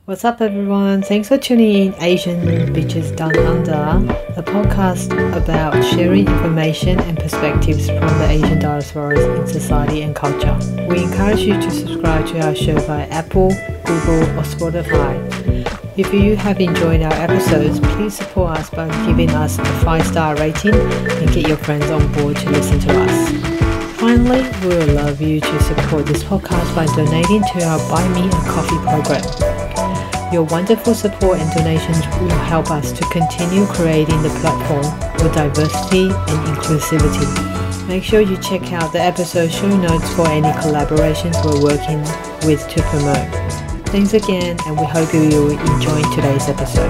What's up, everyone? Thanks for tuning in Asian Bitches Down Under, a podcast about sharing information and perspectives from the Asian diasporas in society and culture. We encourage you to subscribe to our show via Apple, Google, or Spotify. If you have enjoyed our episodes, please support us by giving us a 5-star rating and get your friends on board to listen to us. Finally, we would love you to support this podcast by donating to our Buy Me a Coffee program. Your wonderful support and donations will help us to continue creating the platform for diversity and inclusivity. Make sure you check out the episode show notes for any collaborations we're working with to promote. Thanks again, and we hope you will enjoy today's episode.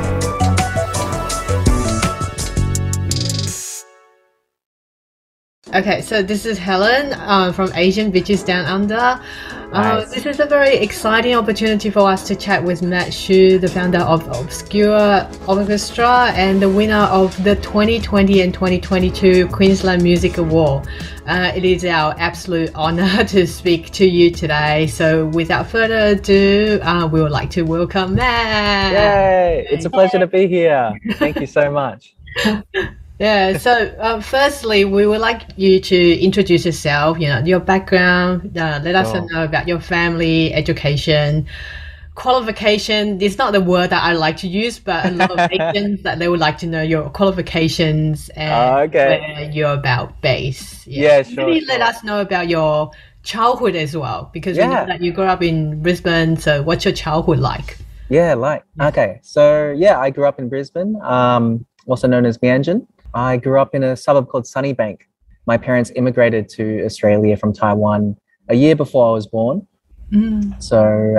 Okay, so this is Helen from Asian Bitches Down Under. Nice. This is a very exciting opportunity for us to chat with Matt Xu, the founder of Obscure Orchestra and the winner of the 2020 and 2022 Queensland Music Award. It is our absolute honor to speak to you today. So without further ado, we would like to welcome Matt. Yay! It's a pleasure to be here. Thank you so much. Yeah, so firstly, we would like you to introduce yourself, your background, let us know about your family, education, qualification. It's not the word that I like to use, but a lot of Asians that they would like to know your qualifications and where you're about base. Yeah, sure. Maybe let us know about your childhood as well, because we know that you grew up in Brisbane, so what's your childhood like? Okay. So, I grew up in Brisbane, also known as Mianjin. I grew up in a suburb called Sunnybank. My parents immigrated to Australia from Taiwan a year before I was born. So,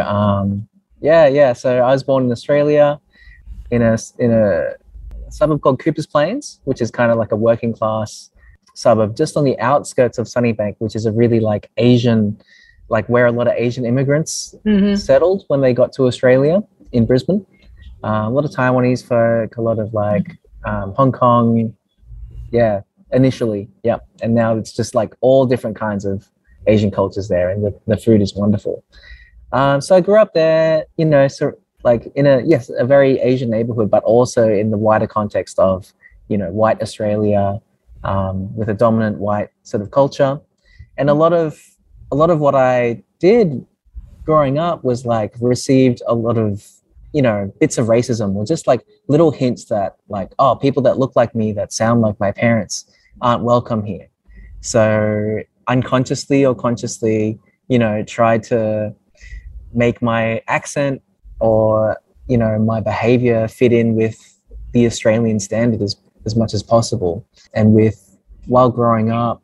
So I was born in Australia in a suburb called Coopers Plains, which is kind of like a working class suburb just on the outskirts of Sunnybank, which is a really like Asian, like where a lot of Asian immigrants settled when they got to Australia in Brisbane. A lot of Taiwanese folk, a lot of like Hong Kong, initially, and now it's just like all different kinds of Asian cultures there, and the food is wonderful. So I grew up there, so like in a very Asian neighborhood, but also in the wider context of, white Australia, with a dominant white sort of culture. And a lot of what I did growing up was like received a lot of bits of racism, or just like little hints that like, oh, people that look like me, that sound like my parents aren't welcome here. So unconsciously or consciously, tried to make my accent or, my behavior fit in with the Australian standard as much as possible. And while growing up,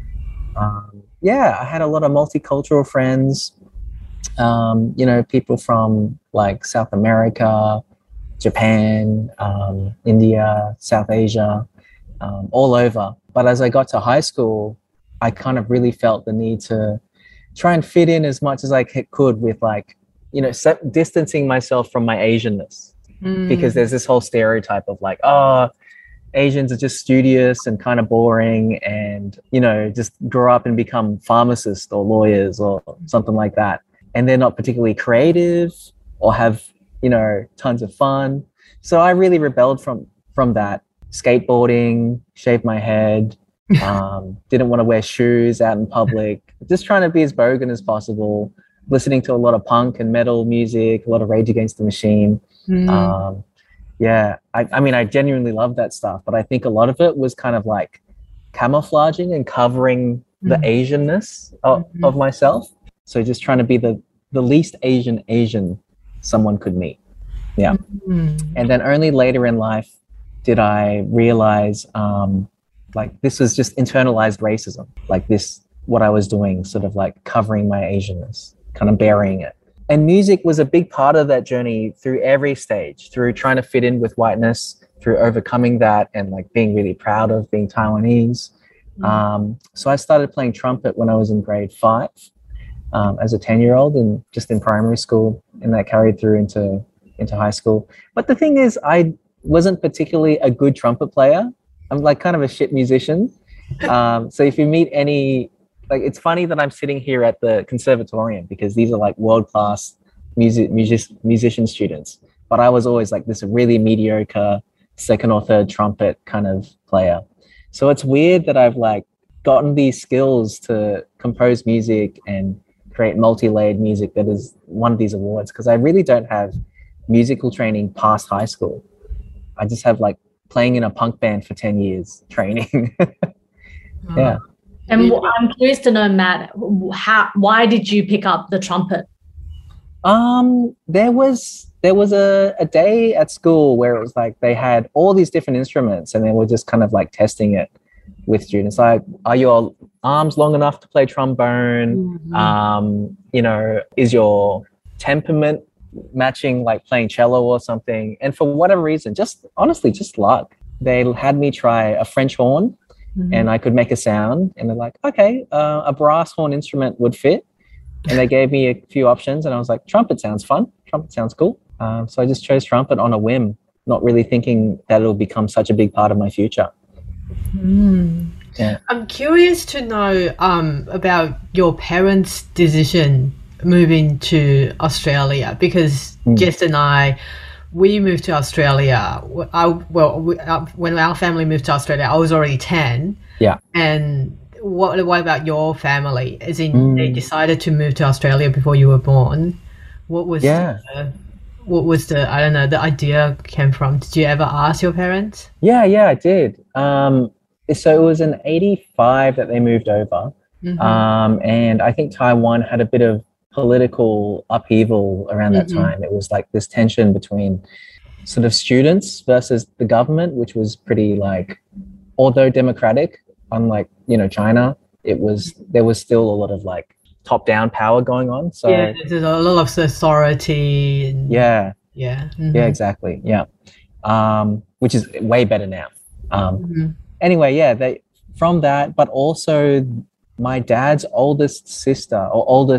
I had a lot of multicultural friends. People from like South America, Japan, India, South Asia, all over. But as I got to high school, I kind of really felt the need to try and fit in as much as I could with like, distancing myself from my Asianness, because there's this whole stereotype of like, oh, Asians are just studious and kind of boring and, just grow up and become pharmacists or lawyers or something like that. And they're not particularly creative or have, tons of fun. So I really rebelled from that. Skateboarding, shaved my head, didn't want to wear shoes out in public, just trying to be as bogan as possible, listening to a lot of punk and metal music, a lot of Rage Against the Machine. I mean, I genuinely love that stuff, but I think a lot of it was kind of like camouflaging and covering the Asianness of myself. So just trying to be the least Asian someone could meet. And then only later in life did I realize like this was just internalized racism, like this, what I was doing, sort of like covering my Asianness, kind of burying it. And music was a big part of that journey through every stage, through trying to fit in with whiteness, through overcoming that and like being really proud of being Taiwanese. So I started playing trumpet when I was in grade 5. As a 10-year-old and just in primary school, and that carried through into high school. But the thing is, I wasn't particularly a good trumpet player. I'm like kind of a shit musician. So if you meet any, like, it's funny that I'm sitting here at the conservatorium because these are like world-class musician students, but I was always like this really mediocre second or third trumpet kind of player. So it's weird that I've like gotten these skills to compose music and create multi-layered music that has won these awards, because I really don't have musical training past high school. I just have like playing in a punk band for 10 years training. Yeah. And I'm curious to know, Matt, why did you pick up the trumpet? There was a day at school where it was like they had all these different instruments and they were just kind of like testing it with students. Like, are your arms long enough to play trombone? Mm-hmm. You know, is your temperament matching like playing cello or something? And for whatever reason, just honestly, just luck, they had me try a French horn. Mm-hmm. And I could make a sound, and they're like, okay, a brass horn instrument would fit. And they gave me a few options, and I was like, trumpet sounds fun. Trumpet sounds cool. So I just chose trumpet on a whim, not really thinking that it'll become such a big part of my future. Yeah. I'm curious to know about your parents' decision moving to Australia, because Jess and I, we moved to Australia. When our family moved to Australia, I was already 10. Yeah. And what about your family? As in, they decided to move to Australia before you were born. What was the I don't know, the idea came from? Did you ever ask your parents? Yeah, I did. So it was in 85 that they moved over. Mm-hmm. And I think Taiwan had a bit of political upheaval around that time. It was like this tension between sort of students versus the government, which was pretty like, although democratic, unlike, you know, China, there was still a lot of like top-down power going on. So yeah, there's a lot of authority. And, yeah, exactly. Yeah, which is way better now. Anyway, yeah, from that, but also my dad's older sister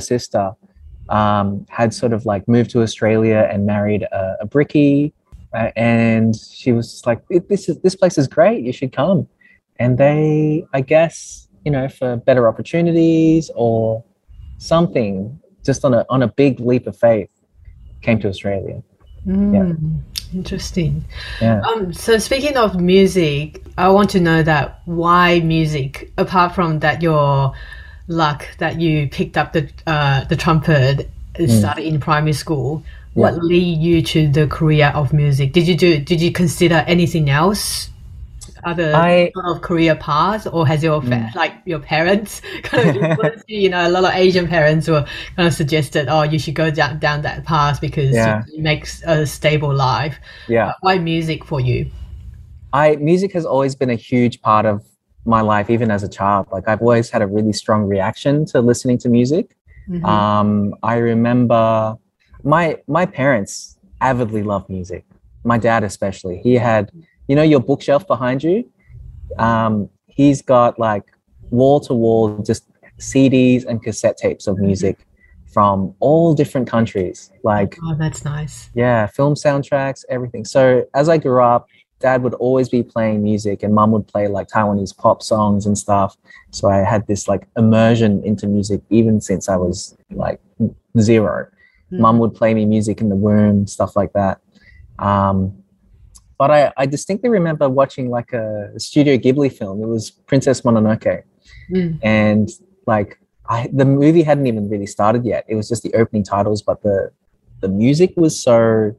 had sort of like moved to Australia and married a brickie, and she was just like, this place is great, you should come. And they, I guess, you know, for better opportunities or something, just on a big leap of faith, came to Australia. Yeah. Interesting. Yeah. So speaking of music, I want to know that why music, apart from that your luck that you picked up the trumpet and started in primary school, what led you to the career of music? Did you consider anything else, other sort of career paths, or has your like your parents kind of influenced you? You know, a lot of Asian parents were kind of suggested, oh, you should go down that path because it makes a stable life. Yeah. Why music for you? Music has always been a huge part of my life, even as a child. Like, I've always had a really strong reaction to listening to music. I remember my parents avidly loved music. My dad especially. He had, you know, your bookshelf behind you. He's got like wall to wall just CDs and cassette tapes of music from all different countries. Like, oh, that's nice. Yeah, film soundtracks, everything. So as I grew up, Dad would always be playing music and Mum would play like Taiwanese pop songs and stuff. So I had this like immersion into music even since I was like 0. Mum would play me music in the womb, stuff like that. But I distinctly remember watching like a Studio Ghibli film. It was Princess Mononoke. And like the movie hadn't even really started yet. It was just the opening titles, but the music was so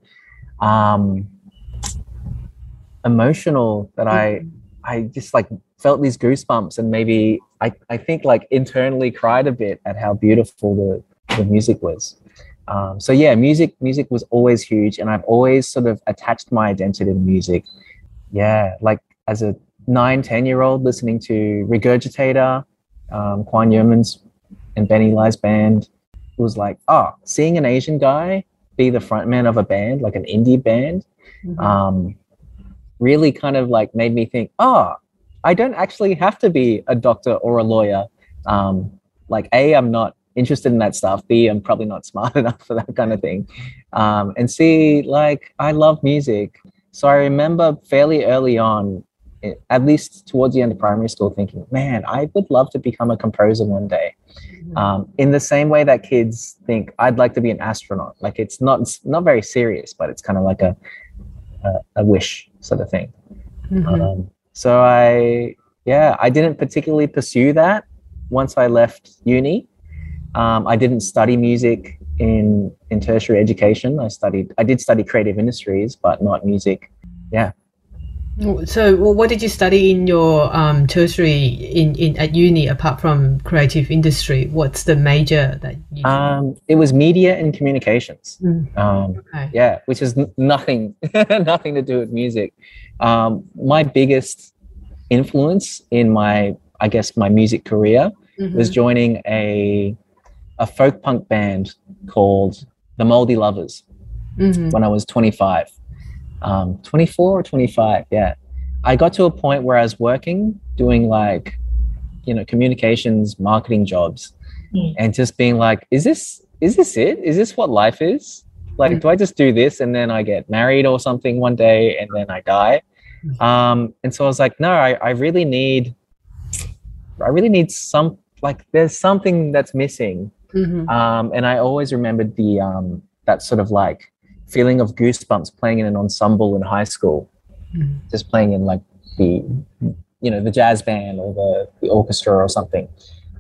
emotional that I just like felt these goosebumps, and maybe I think like internally cried a bit at how beautiful the music was. So yeah, music was always huge, and I've always sort of attached my identity to music. Yeah, like as a 9-10-year-old listening to Regurgitator, Kwan Yeoman's and Benny Lai's band, it was like, seeing an Asian guy be the frontman of a band, like an indie band, really kind of like made me think, I don't actually have to be a doctor or a lawyer. Like A, I'm not interested in that stuff. B, I'm probably not smart enough for that kind of thing. And C, like I love music. So I remember fairly early on at least towards the end of primary school, thinking, man, I would love to become a composer one day. In the same way that kids think, I'd like to be an astronaut. Like it's not very serious, but it's kind of like a wish sort of thing. So I didn't particularly pursue that once I left uni. I didn't study music in tertiary education. I did study creative industries, but not music. Yeah. So what did you study in your tertiary at uni apart from creative industry? What's the major that you did? It was media and communications. Okay. Yeah, which is nothing to do with music. My biggest influence in my music career was joining a folk punk band called the Moldy Lovers when I was 25. 24 or 25. Yeah. I got to a point where I was working, doing like, communications, marketing jobs and just being like, is this it? Is this what life is? Like, do I just do this and then I get married or something one day and then I die? And so I was like, no, I really need some, like, there's something that's missing. And I always remembered that sort of like feeling of goosebumps playing in an ensemble in high school, just playing in like the jazz band or the orchestra or something.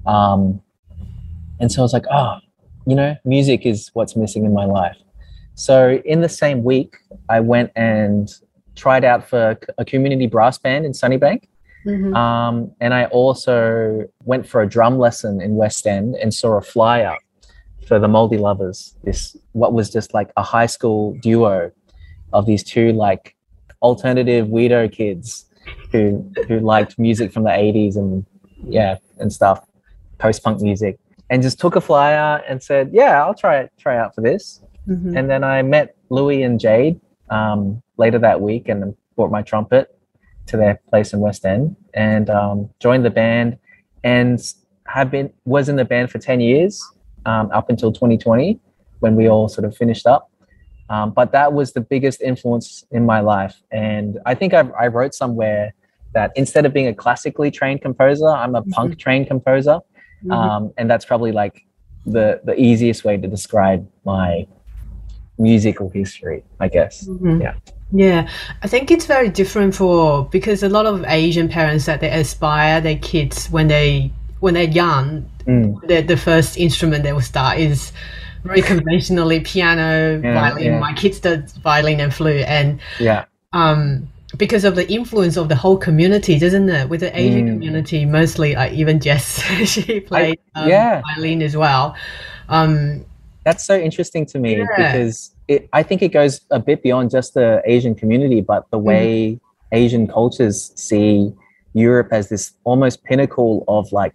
And so I was like, music is what's missing in my life. So in the same week, I went and tried out for a community brass band in Sunnybank. And I also went for a drum lesson in West End and saw a flyer for the Moldy Lovers, what was just like a high school duo of these two like alternative weirdo kids who liked music from the 80s and stuff, post-punk music, and just took a flyer and said, yeah, I'll try out for this. And then I met Louis and Jade later that week and brought my trumpet to their place in West End and joined the band and was in the band for 10 years. Up until 2020 when we all sort of finished up. But that was the biggest influence in my life. And I think I wrote somewhere that instead of being a classically trained composer, I'm a punk trained composer. And that's probably like the easiest way to describe my musical history, I guess. Yeah, I think it's very different because a lot of Asian parents that they aspire their kids when they're young, the first instrument they will start is very conventionally piano, violin. My kids did violin and flute, and because of the influence of the whole community, doesn't it? With the Asian community, mostly, even Jess, she played violin as well. That's so interesting to me because I think it goes a bit beyond just the Asian community, but the way Asian cultures see Europe as this almost pinnacle of like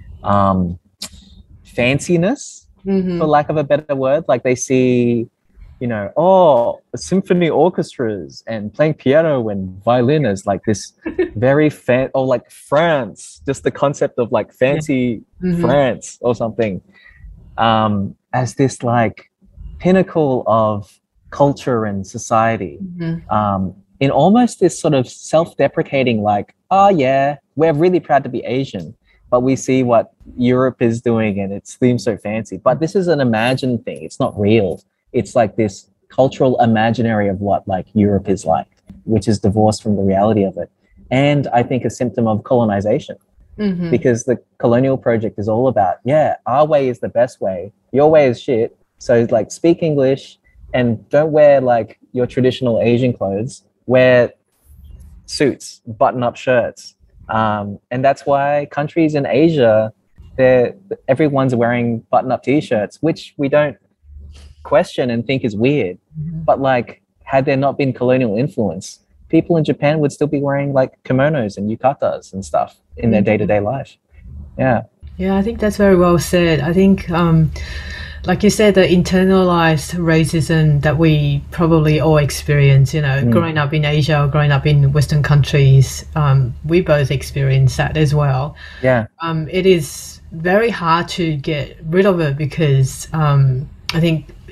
fanciness, for lack of a better word. Like they see, symphony orchestras and playing piano and violin as like this very or like France, just the concept of like fancy France or something, as this like pinnacle of culture and society, in almost this sort of self-deprecating, like, oh yeah, we're really proud to be Asian, but we see what Europe is doing and it seems so fancy. But this is an imagined thing. It's not real. It's like this cultural imaginary of what like Europe is like, which is divorced from the reality of it. And I think a symptom of colonization, because the colonial project is all about, our way is the best way. Your way is shit. So like speak English and don't wear like your traditional Asian clothes. Wear suits, button-up shirts. And that's why countries in Asia, everyone's wearing button-up T-shirts, which we don't question and think is weird. But like, had there not been colonial influence, people in Japan would still be wearing like kimonos and yukatas and stuff in their day-to-day life. Yeah, I think that's very well said. I think like you said, the internalized racism that we probably all experience, growing up in Asia or growing up in Western countries, we both experience that as well. Yeah. It is very hard to get rid of it because I think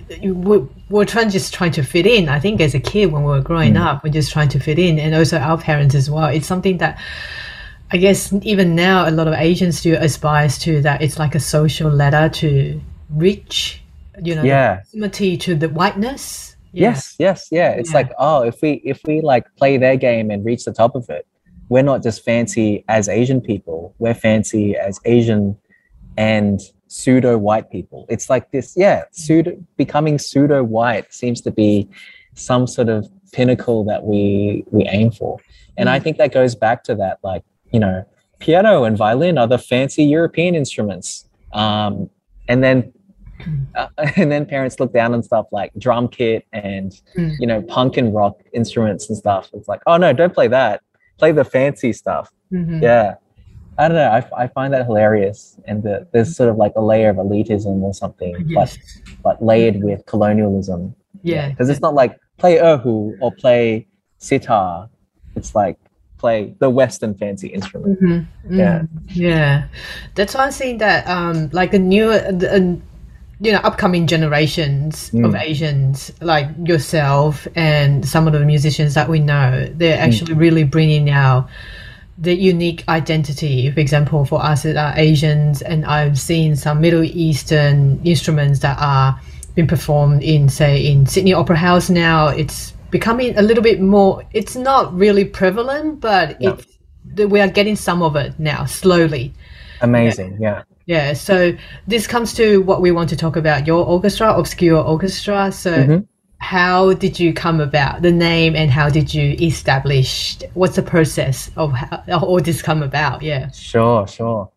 we're trying to fit in. I think as a kid when we were growing up, we're just trying to fit in, and also our parents as well. It's something that I guess even now a lot of Asians do aspires to, that it's like a social ladder to reach, the proximity to the whiteness. Yes. It's like, oh, if we like play their game and reach the top of it, we're not just fancy as Asian people, we're fancy as Asian and pseudo white people. It's like this, becoming pseudo white seems to be some sort of pinnacle that we aim for. And I think that goes back to that, like, piano and violin are the fancy European instruments. And then parents look down on stuff like drum kit and, punk and rock instruments and stuff. It's like, oh no, don't play that. Play the fancy stuff. Yeah. I don't know. I find that hilarious. And there's sort of like a layer of elitism or something, but layered with colonialism. Yeah. Because it's not like play erhu or play sitar. It's like play the Western fancy instrument. Yeah. That's why I'm saying that like upcoming generations of Asians like yourself and some of the musicians that we know, they're actually really bringing out the unique identity. For example, for us that are Asians, and I've seen some Middle Eastern instruments that are being performed in Sydney Opera House now. It's becoming a little bit more, it's not really prevalent, but we are getting some of it now slowly. Amazing. Yeah, so this comes to what we want to talk about, your orchestra, Obscure Orchestra. So how did you come about the name, and how did you establish, what's the process of how all this come about? Yeah. Sure. So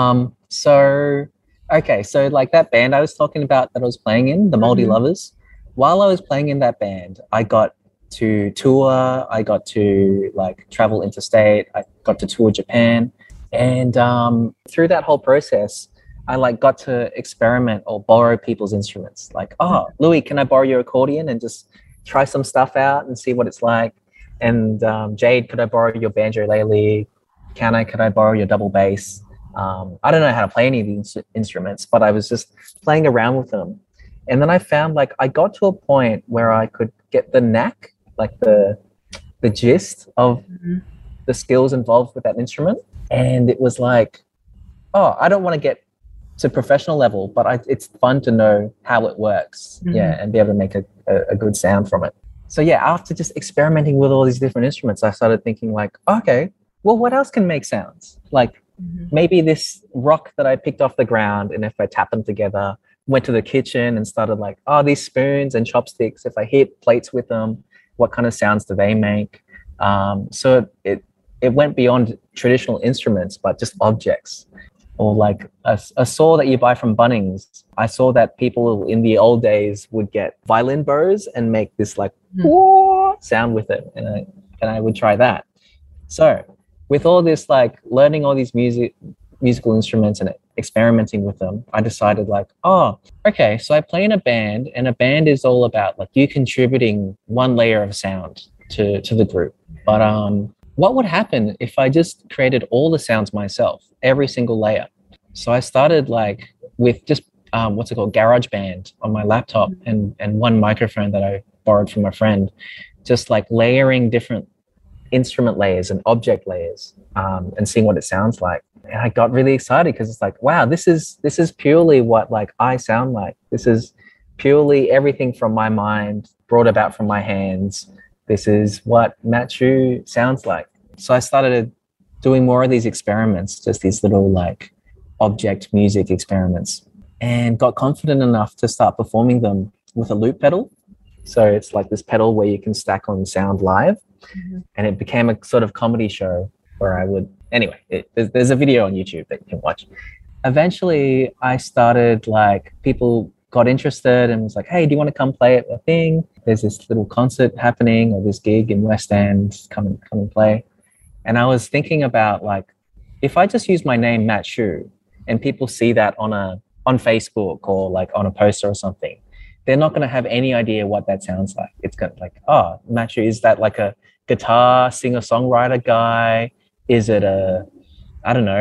like that band I was talking about that I was playing in, the Moldy Lovers, while I was playing in that band, I got to tour, I got to like travel interstate, I got to tour Japan. And through that whole process, I like got to experiment or borrow people's instruments. Like, oh, Louis, can I borrow your accordion and just try some stuff out and see what it's like? And Jade, could I borrow your banjo lele? Could I borrow your double bass? I don't know how to play any of these instruments, but I was just playing around with them. And then I found like I got to a point where I could get the knack, like the gist of the skills involved with that instrument. And it was like, oh, I don't want to get to professional level, but it's fun to know how it works, and be able to make a good sound from it. So after just experimenting with all these different instruments, I started thinking like, okay, well, what else can make sounds? Like maybe this rock that I picked off the ground, and if I tap them together, went to the kitchen and started like, oh, these spoons and chopsticks, if I hit plates with them, what kind of sounds do they make? So it went beyond traditional instruments, but just objects. Or like a saw that you buy from Bunnings. I saw that people in the old days would get violin bows and make this like sound with it, and I would try that. So with all this, like learning all these musical instruments and experimenting with them, I decided like, oh, okay, so I play in a band, and a band is all about like you contributing one layer of sound to the group. But what would happen if I just created all the sounds myself, every single layer? So I started like with just GarageBand on my laptop and one microphone that I borrowed from a friend, just like layering different instrument layers and object layers, and seeing what it sounds like. And I got really excited because it's like, wow, this is purely what like I sound like. This is purely everything from my mind brought about from my hands. This is what Matt Chu sounds like. So I started doing more of these experiments, just these little like object music experiments, and got confident enough to start performing them with a loop pedal. So it's like this pedal where you can stack on sound live. And it became a sort of comedy show where I would, anyway, there's a video on YouTube that you can watch. Eventually I started like, people got interested and was like, hey, do you want to come play at the thing? There's this little concert happening, or this gig in West End, come and play. And I was thinking about like, if I just use my name, Matt Chu, and people see that on Facebook or like on a poster or something, they're not going to have any idea what that sounds like. It's going to like, oh, Matt Chu, is that like a guitar singer-songwriter guy? Is it I don't know,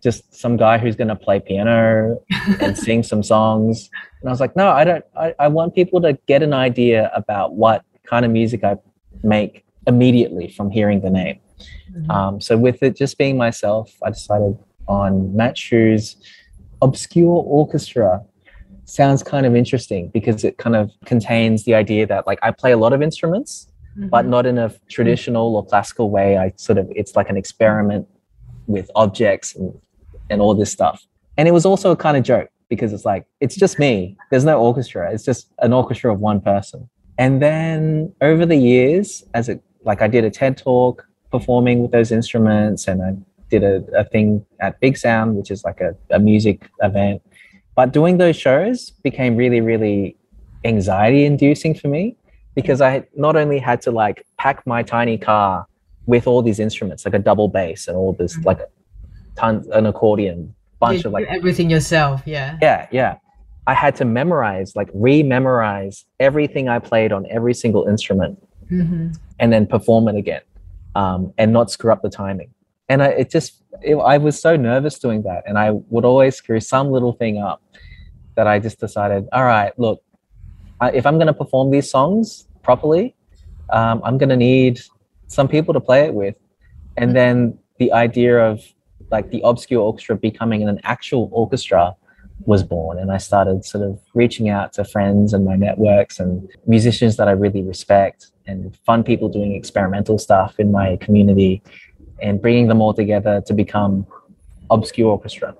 just some guy who's going to play piano and sing some songs. And I was like, no, I don't. I want people to get an idea about what kind of music I make immediately from hearing the name. So with it just being myself, I decided on Matt Shu's Obscure Orchestra. Sounds kind of interesting because it kind of contains the idea that like I play a lot of instruments, but not in a traditional or classical way. It's like an experiment with objects and all this stuff. And it was also a kind of joke because it's like, it's just me. There's no orchestra. It's just an orchestra of one person. And then over the years, I did a TED Talk performing with those instruments, and I did a thing at Big Sound, which is like a music event. But doing those shows became really, really anxiety inducing for me because I not only had to like pack my tiny car with all these instruments, like a double bass and all this, like an accordion, bunch of like everything yourself. Yeah. I had to rememorize everything I played on every single instrument and then perform it again and not screw up the timing. And I was so nervous doing that. And I would always screw some little thing up that I just decided, all right, look, if I'm going to perform these songs properly, I'm going to need some people to play it with. And then the idea of like the Obscure Orchestra becoming an actual orchestra was born. And I started sort of reaching out to friends and my networks and musicians that I really respect and fun people doing experimental stuff in my community and bringing them all together to become Obscure Orchestra.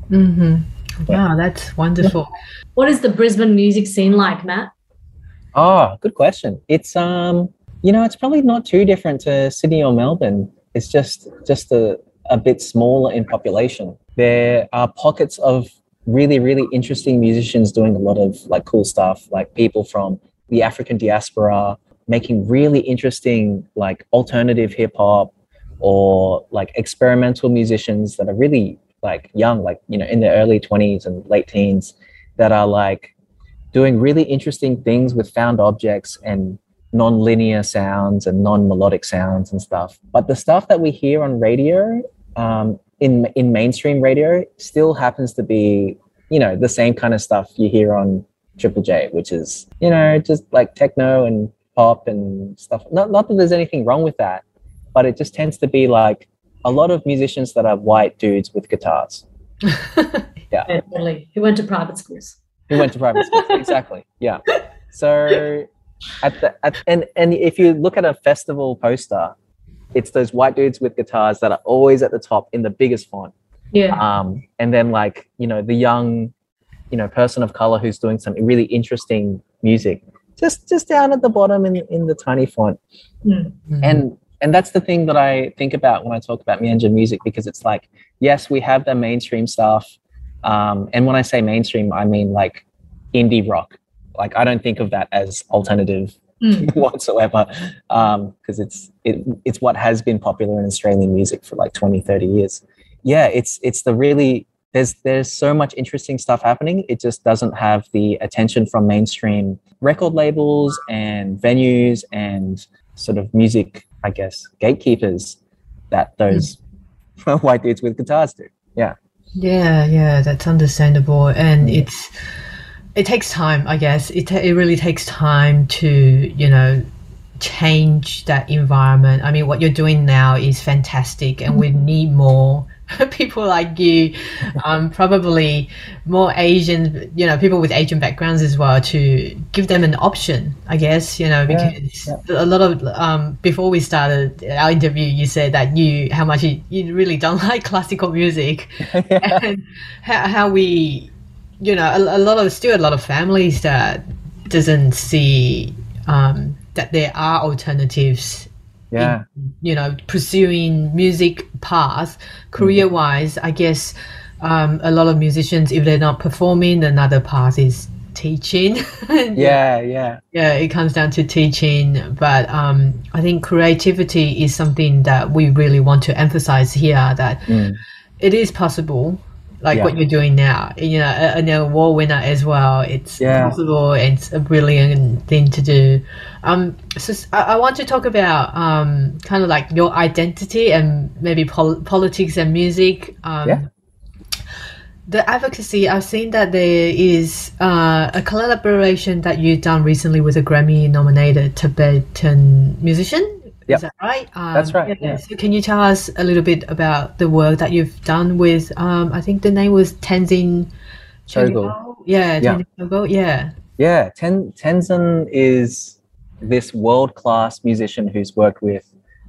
Wow, that's wonderful. What is the Brisbane music scene like, Matt? Oh, good question. It's it's probably not too different to Sydney or Melbourne. It's just a bit smaller in population. There are pockets of really, really interesting musicians doing a lot of like cool stuff, like people from the African diaspora making really interesting like alternative hip hop or like experimental musicians that are really like young, like, in their early 20s and late teens that are like doing really interesting things with found objects and non-linear sounds and non-melodic sounds and stuff. But the stuff that we hear on radio, in mainstream radio, still happens to be, the same kind of stuff you hear on Triple J, which is, just like techno and pop and stuff. Not that there's anything wrong with that, but it just tends to be like a lot of musicians that are white dudes with guitars. Yeah. Totally. Who went to private schools. Exactly. Yeah. So and if you look at a festival poster, it's those white dudes with guitars that are always at the top in the biggest font. Yeah. And then like, the young, person of color who's doing some really interesting music, just down at the bottom in the tiny font. And that's the thing that I think about when I talk about Meanjin music, because it's like, yes, we have the mainstream stuff. And when I say mainstream, I mean like indie rock. Like, I don't think of that as alternative whatsoever, because it's what has been popular in Australian music for like 20, 30 years. Yeah, it's the really, there's so much interesting stuff happening. It just doesn't have the attention from mainstream record labels and venues and sort of music, I guess, gatekeepers that those white dudes with guitars do. Yeah, that's understandable. And it takes time, I guess. It really takes time to, change that environment. I mean, what you're doing now is fantastic, and we need more people like you, probably more Asian, people with Asian backgrounds as well, to give them an option, I guess, because a lot of, before we started our interview, you said that how much you really don't like classical music. And how we, a lot of families that doesn't see that there are alternatives in, pursuing music path career-wise. I guess a lot of musicians, if they're not performing, another path is teaching. It comes down to teaching. But I think creativity is something that we really want to emphasize here, that it is possible, like what you're doing now, an award winner as well. It's possible, and it's a brilliant thing to do. So I want to talk about kind of like your identity and maybe politics and music. the advocacy, I've seen that there is a collaboration that you've done recently with a Grammy-nominated Tibetan musician. Yep. Is that right? That's right. Yeah. So can you tell us a little bit about the work that you've done with, I think the name was Tenzin Chogyal. Yeah, Yeah. Tenzin Chogyal. Yeah. Yeah. Tenzin is this world-class musician who's worked with,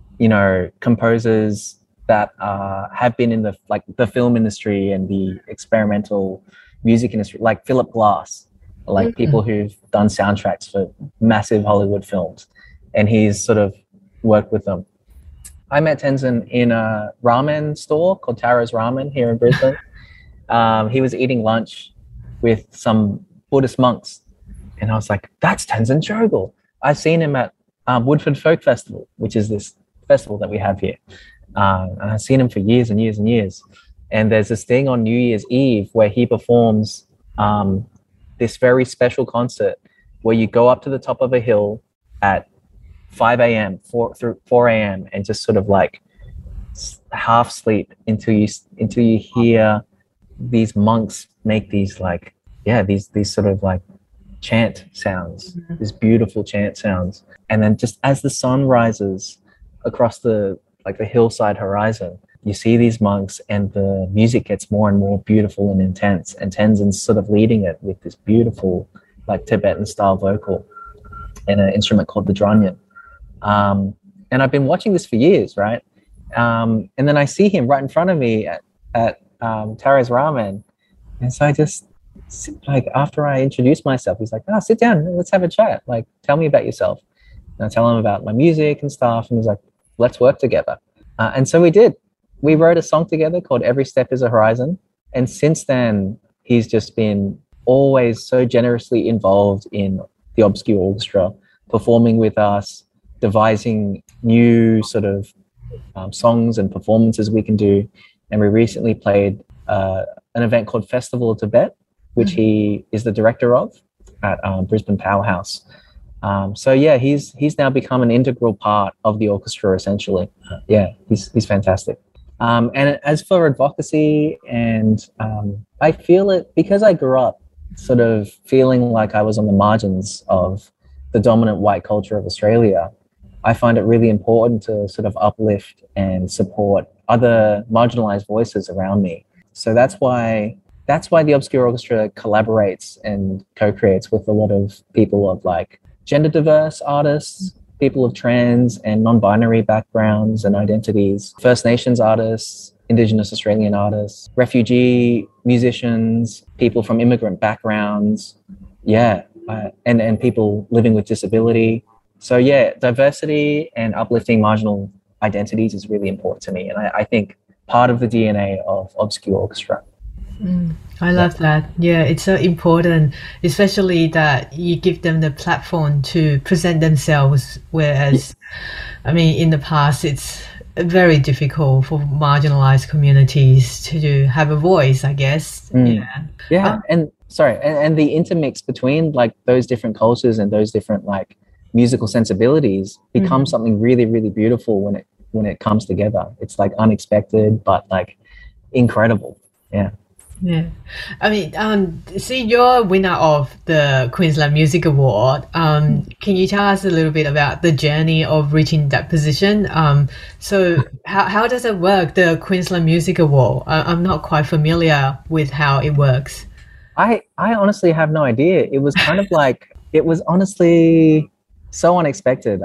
composers that have been in the film industry and the experimental music industry, like Philip Glass, like people who've done soundtracks for massive Hollywood films, and he's sort of worked with them. I met Tenzin in a ramen store called Tara's Ramen here in Brisbane. He was eating lunch with some Buddhist monks, and I was like, "That's Tenzin Chogyal." I've seen him at Woodford Folk Festival, which is this festival that we have here. And I've seen him for years and years and years. And there's this thing on New Year's Eve where he performs this very special concert where you go up to the top of a hill at 5 a.m., 4 a.m. and just sort of like half sleep until you hear these monks make these these sort of like chant sounds, these beautiful chant sounds. And then just as the sun rises across the hillside horizon, you see these monks and the music gets more and more beautiful and intense, and Tenzin's sort of leading it with this beautiful like Tibetan style vocal and an instrument called the drunyan. And I've been watching this for years, right? And then I see him right in front of me at Tara's Ramen, and so I just like, after I introduce myself, he's like, sit down, let's have a chat, like tell me about yourself. And I tell him about my music and stuff, and he's like, let's work together. And so we did. We wrote a song together called Every Step is a Horizon. And since then, he's just been always so generously involved in the Obscure Orchestra, performing with us, devising new sort of songs and performances we can do. And we recently played an event called Festival of Tibet, which he is the director of at Brisbane Powerhouse. So yeah, he's now become an integral part of the orchestra, essentially. He's fantastic. And as for advocacy, and I feel it because I grew up sort of feeling like I was on the margins of the dominant white culture of Australia. I find it really important to sort of uplift and support other marginalized voices around me. So that's why the Obscure Orchestra collaborates and co-creates with a lot of people of like gender diverse artists, people of trans and non-binary backgrounds and identities, First Nations artists, Indigenous Australian artists, refugee musicians, people from immigrant backgrounds, and people living with disability. So yeah, diversity and uplifting marginal identities is really important to me, and I think part of the DNA of Obscure Orchestra. I love that. Yeah, it's so important, especially that you give them the platform to present themselves, whereas, I mean, in the past, it's very difficult for marginalized communities to have a voice, I guess. And the intermix between like those different cultures and those different like musical sensibilities becomes something really, really beautiful when it comes together. It's like unexpected, but like incredible. Yeah. I mean, see, you're a winner of the Queensland Music Award. Can you tell us a little bit about the journey of reaching that position? So how does it work, the Queensland Music Award? I'm not quite familiar with how it works. I honestly have no idea. It was kind of like, it was honestly so unexpected.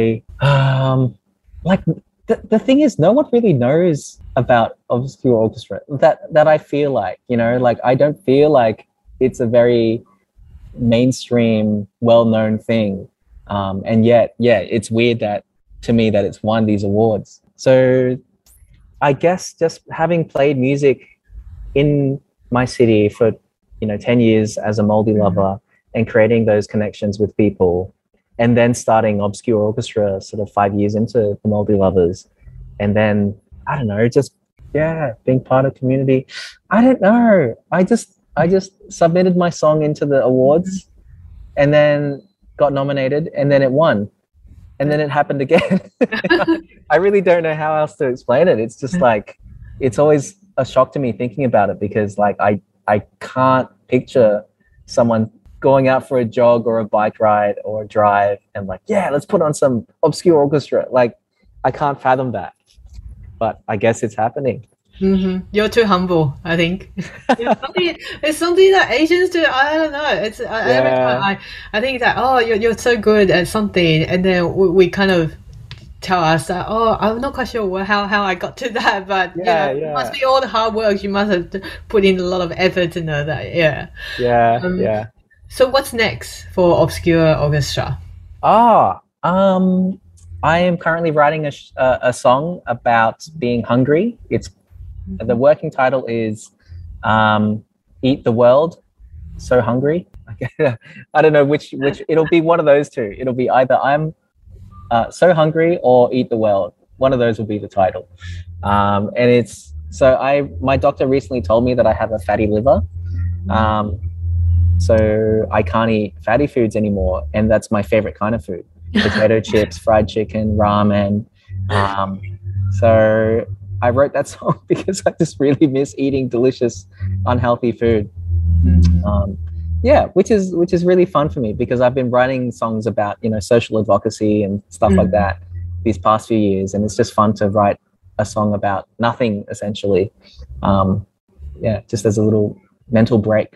The thing is, no one really knows about Obscure Orchestra that I feel like, like I don't feel like it's a very mainstream, well-known thing. And yet, it's weird to me that it's won these awards. So I guess just having played music in my city for, 10 years as a Moldy lover and creating those connections with people, and then starting Obscure Orchestra sort of 5 years into the Moldy Lovers. And then, I don't know, just, being part of community. I don't know. I just submitted my song into the awards and then got nominated, and then it won. And then it happened again. I really don't know how else to explain it. It's just like, it's always a shock to me thinking about it, because like I can't picture someone going out for a jog or a bike ride or a drive and like, yeah, let's put on some obscure orchestra. Like, I can't fathom that, but I guess it's happening. You're too humble, I think. It's something that Asians do. I don't know. Every time I think that, oh, you're so good at something, and then we kind of tell us that, oh, I'm not quite sure how I got to that, but it must be all the hard work. You must have put in a lot of effort to know that. Yeah. So what's next for Obscure Orchestra? I am currently writing a song about being hungry. It's the working title is Eat the World, So Hungry. I don't know which it'll be one of those two. It'll be either I'm so hungry or Eat the World. One of those will be the title. And it's my doctor recently told me that I have a fatty liver. So I can't eat fatty foods anymore, and that's my favorite kind of food. Potato chips, fried chicken, ramen. So I wrote that song because I just really miss eating delicious, unhealthy food. Which is really fun for me, because I've been writing songs about, social advocacy and stuff like that these past few years, and it's just fun to write a song about nothing, essentially. Just as a little mental break.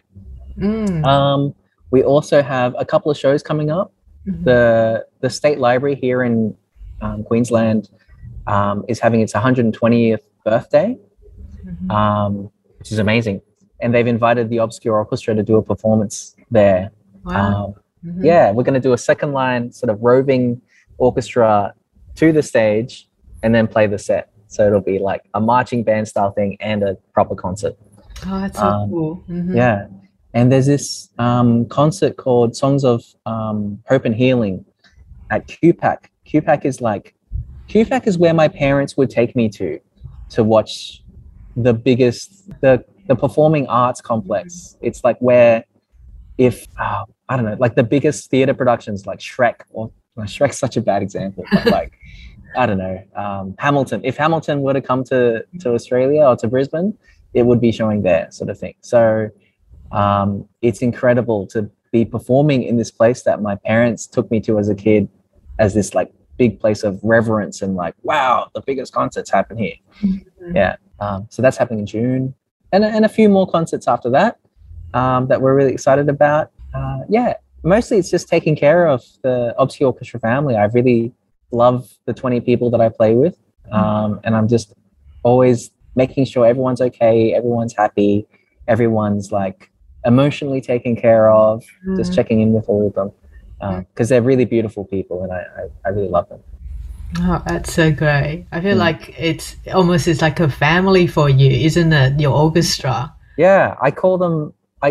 We also have a couple of shows coming up. The State Library here in Queensland is having its 120th birthday, which is amazing. And they've invited the Obscure Orchestra to do a performance there. Wow. We're going to do a second line sort of roving orchestra to the stage and then play the set. So it'll be like a marching band style thing and a proper concert. Oh, that's so cool. Yeah. And there's this concert called Songs of Hope and Healing at QPAC. QPAC is where my parents would take me to watch the biggest, the performing arts complex. It's like where like the biggest theater productions like Shrek, or Shrek's such a bad example, but like, I don't know, Hamilton. If Hamilton were to come to Australia or to Brisbane, it would be showing there, sort of thing. So it's incredible to be performing in this place that my parents took me to as a kid, as this like big place of reverence and like, wow, the biggest concerts happen here. So that's happening in June, and a few more concerts after that that we're really excited about. Mostly it's just taking care of the Obscure Orchestra family. I really love the 20 people that I play with, and I'm just always making sure everyone's okay, everyone's happy, everyone's like emotionally taken care of, just checking in with all of them, because they're really beautiful people, and I really love them. Oh, that's so great. I feel like it's like a family for you, isn't it? Your orchestra. Yeah, I call them,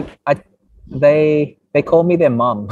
they call me their mum.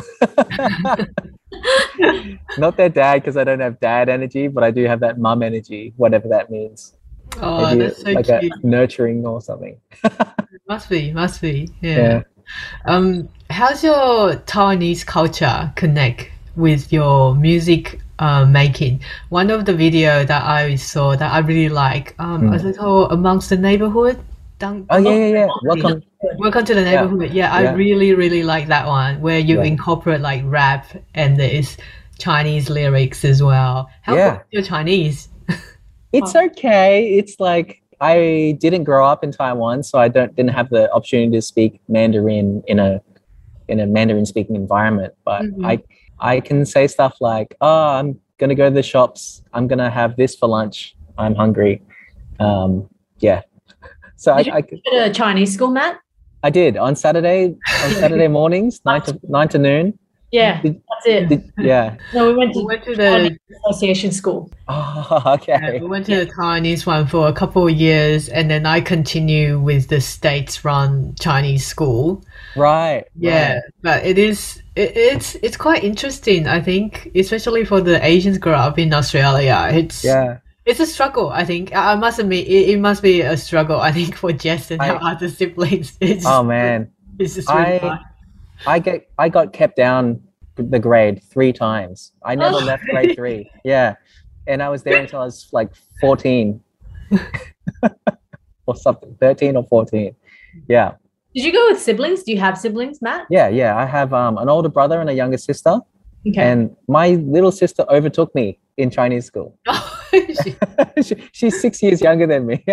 Not their dad, because I don't have dad energy, but I do have that mum energy, whatever that means. Oh, maybe that's so like cute. a nurturing or something. Must be. Yeah. How's your Taiwanese culture connect with your music making? One of the video that I saw that I really like, was it called Amongst the Neighborhood? Yeah. Welcome to the Neighborhood. I really like that one, where you incorporate like rap and there's Chinese lyrics as well. How good is your Chinese? It's okay. It's like, I didn't grow up in Taiwan, so I didn't have the opportunity to speak Mandarin in a Mandarin speaking environment. But I can say stuff like, "Oh, I'm gonna go to the shops. I'm gonna have this for lunch. I'm hungry." So did you go to a Chinese school, Matt? I did on Saturday mornings, 9 to noon. Yeah, that's it. No, we went to the association school. Oh, okay. Yeah, we went to the Chinese one for a couple of years, and then I continue with the States-run Chinese school. Right. Yeah, but it's quite interesting, I think, especially for the Asians grow up in Australia. It's a struggle, I think. I must admit, it must be a struggle, I think, for Jess and her other siblings. It's just really hard. I got kept down the grade 3 times. I never left grade 3. Yeah. And I was there until I was like 14. or something, 13 or 14. Yeah. Did you go with siblings? Do you have siblings, Matt? Yeah. I have an older brother and a younger sister. Okay. And my little sister overtook me in Chinese school. She's 6 years younger than me.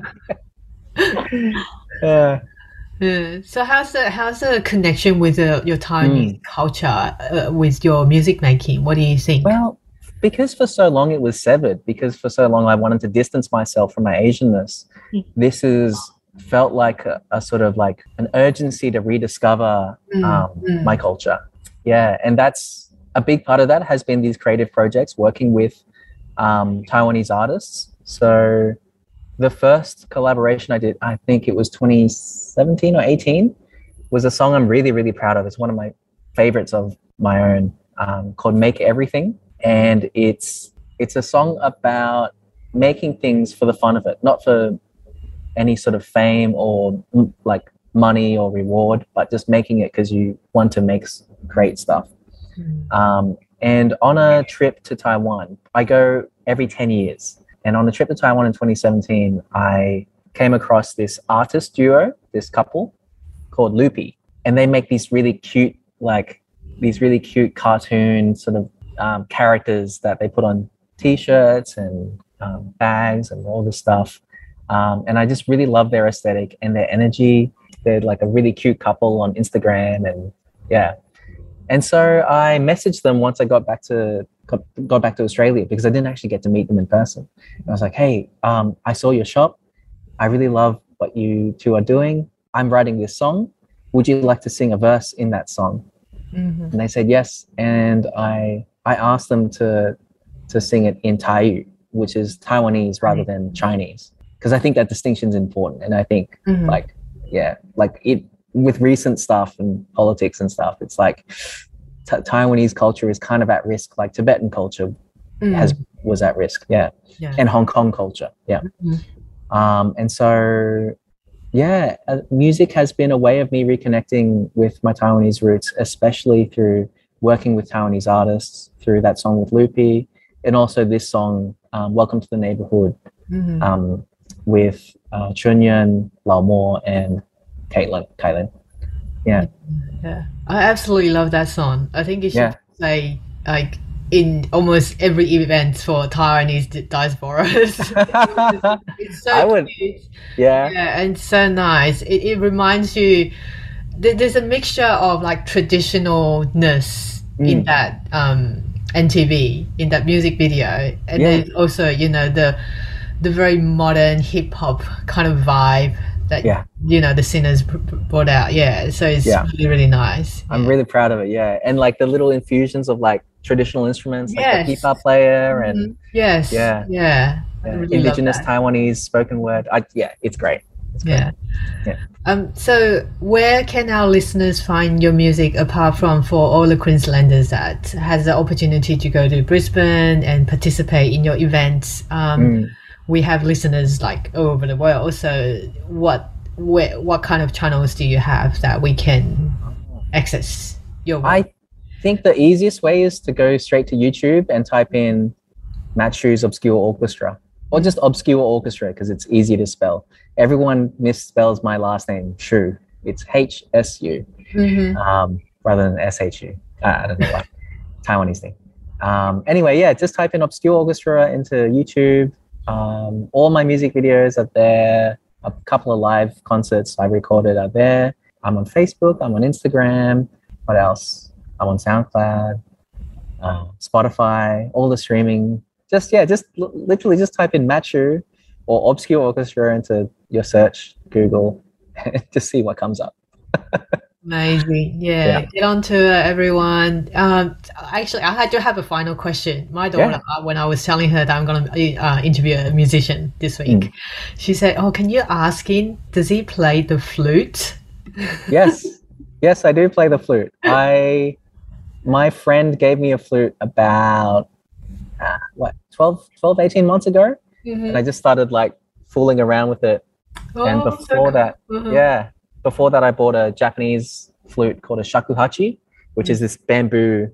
So how's the connection with your Taiwanese culture with your music making? What do you think? Well, because for so long it was severed, because for so long I wanted to distance myself from my Asianness, this is felt like a sort of like an urgency to rediscover my culture. Yeah, and that's a big part of that has been these creative projects working with Taiwanese artists. So the first collaboration I did, I think it was 2017 or 18, was a song I'm really, really proud of. It's one of my favorites of my own, called Make Everything. And it's a song about making things for the fun of it, not for any sort of fame or like money or reward, but just making it because you want to make great stuff. And on a trip to Taiwan, I go every 10 years. And on a trip to Taiwan in 2017, I came across this artist duo, this couple called Loopy. And they make these really cute cartoon sort of characters that they put on T-shirts and bags and all this stuff. And I just really love their aesthetic and their energy. They're like a really cute couple on Instagram, and yeah. And so I messaged them once I got back to Australia, because I didn't actually get to meet them in person. And I was like, hey, I saw your shop. I really love what you two are doing. I'm writing this song. Would you like to sing a verse in that song? And they said yes. And I asked them to sing it in Taiyu, which is Taiwanese rather than Chinese, because I think that distinction is important. And I think with recent stuff and politics and stuff, it's like Taiwanese culture is kind of at risk, like Tibetan culture was at risk, and Hong Kong culture, and so music has been a way of me reconnecting with my Taiwanese roots, especially through working with Taiwanese artists, through that song with Loopy, and also this song, Welcome to the Neighborhood, with Chunyuan, Lao Mo, and Caitlin. Yeah. I absolutely love that song. I think you should play like in almost every event for Taiwanese diasporas. It's so cute. And so nice. It reminds you there's a mixture of like traditionalness in that NTV, in that music video, and then also the very modern hip hop kind of vibe that the singers brought out. So it's really, really nice. I'm really proud of it. And like the little infusions of like traditional instruments, like the guitar player and really indigenous Taiwanese spoken word. It's great. So where can our listeners find your music, apart from for all the Queenslanders that has the opportunity to go to Brisbane and participate in your events? We have listeners like all over the world. So what kind of channels do you have that we can access your work? I think the easiest way is to go straight to YouTube and type in Matt Hsu's Obscure Orchestra, or just Obscure Orchestra, because it's easy to spell. Everyone misspells my last name, Hsu. It's HSU rather than SHU. I don't know why. Taiwanese thing. Anyway, just type in Obscure Orchestra into YouTube. All my music videos are there. A couple of live concerts I've recorded are there. I'm on Facebook. I'm on Instagram. What else? I'm on SoundCloud, Spotify, all the streaming. Literally just type in Matt Hsu or Obscure Orchestra into your search, Google, to see what comes up. Amazing. Get on to it, everyone. Actually, I had to have a final question. My daughter, when I was telling her that I'm going to interview a musician this week, she said, can you ask him, does he play the flute? Yes, I do play the flute. My friend gave me a flute about 12, 18 months ago, and I just started like fooling around with it. And before that, I bought a Japanese flute called a shakuhachi, which is this bamboo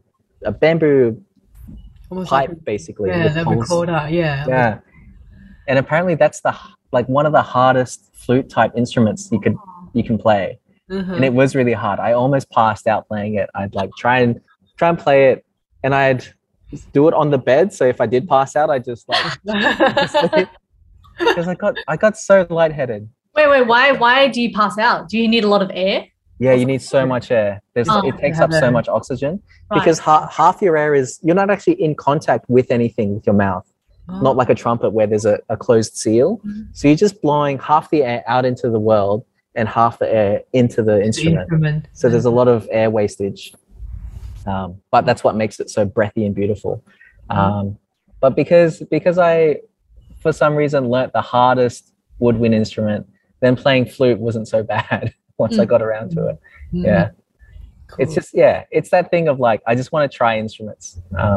pipe, basically. The recorder, And apparently that's the like one of the hardest flute type instruments you can play. And it was really hard. I almost passed out playing it. I'd like try and play it, and I'd do it on the bed. So if I did pass out, I just like because I got so lightheaded. Wait, why do you pass out? Do you need a lot of air? Yeah, you need so much air. It takes up so much oxygen because half your air is, you're not actually in contact with anything with your mouth. Not like a trumpet where there's a closed seal. So you're just blowing half the air out into the world and half the air into the instrument. So there's a lot of air wastage. But that's what makes it so breathy and beautiful. But because I, for some reason, learnt the hardest woodwind instrument, then playing flute wasn't so bad once I got around to it. Yeah. Cool. It's just, it's that thing of like, I just want to try instruments.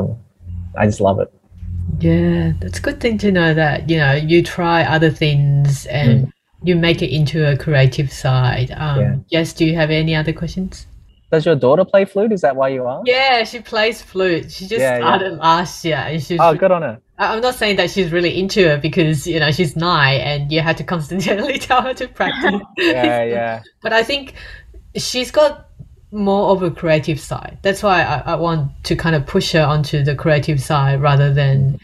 I just love it. Yeah, that's a good thing to know that, you know, you try other things and you make it into a creative side. Jess, do you have any other questions? Does your daughter play flute? Is that why you are? Yeah, she plays flute. She just started last year. And she's good on her. I'm not saying that she's really into it because, you know, she's 9 and you have to constantly tell her to practice. Yeah. But I think she's got more of a creative side. That's why I want to kind of push her onto the creative side rather than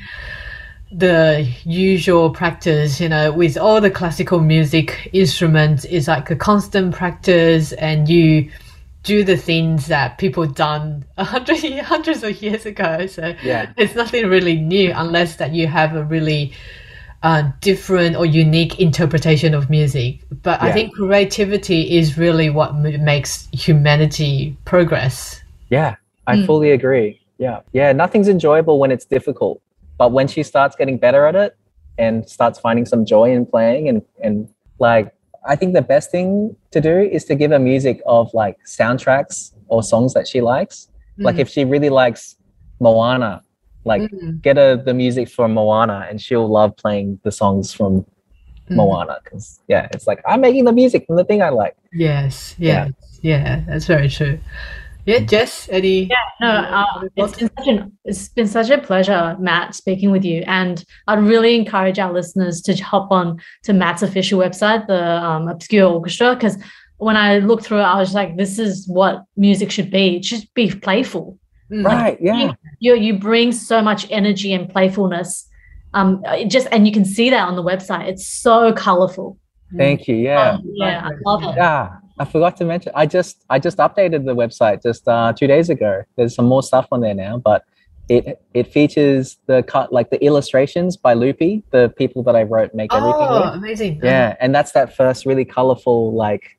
the usual practice. You know, with all the classical music instruments, it's like a constant practice and you do the things that people done hundreds of years ago. So it's nothing really new unless that you have a really different or unique interpretation of music. But I think creativity is really what makes humanity progress. Yeah, I fully agree. Yeah, nothing's enjoyable when it's difficult. But when she starts getting better at it and starts finding some joy in playing and like, I think the best thing to do is to give her music of like soundtracks or songs that she likes. Like if she really likes Moana, like get her the music from Moana and she'll love playing the songs from Moana because it's like I'm making the music from the thing I like. Yes, that's very true. Yeah, Jess, any? Yeah, no, it's been such a pleasure, Matt, speaking with you. And I'd really encourage our listeners to hop on to Matt's official website, the Obscure Orchestra, because when I looked through it, I was like, this is what music should be. It should be playful. Right, You bring so much energy and playfulness. And you can see that on the website. It's so colorful. Thank you. I love it. Yeah. I forgot to mention, I just updated the website just 2 days ago. There's some more stuff on there now, but it features the illustrations by Loopy, the people that I wrote make everything with. Oh, amazing. Yeah, and that's that first really colorful, like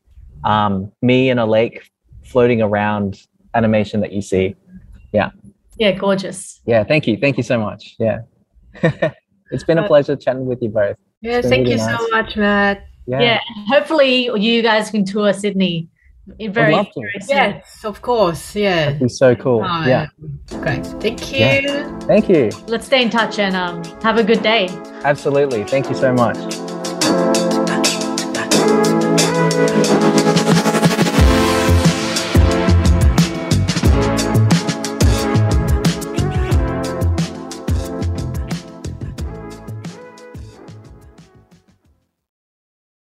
me in a lake floating around animation that you see. Yeah. Yeah, gorgeous. Yeah, thank you. Thank you so much. Yeah. It's been a pleasure chatting with you both. Yeah, thank you so much, Matt. Yeah, hopefully you guys can tour Sydney. Very soon. Yes, of course. Yeah, that'd be so cool. Great. Thank you. Yeah. Thank you. Let's stay in touch and have a good day. Absolutely. Thank you so much.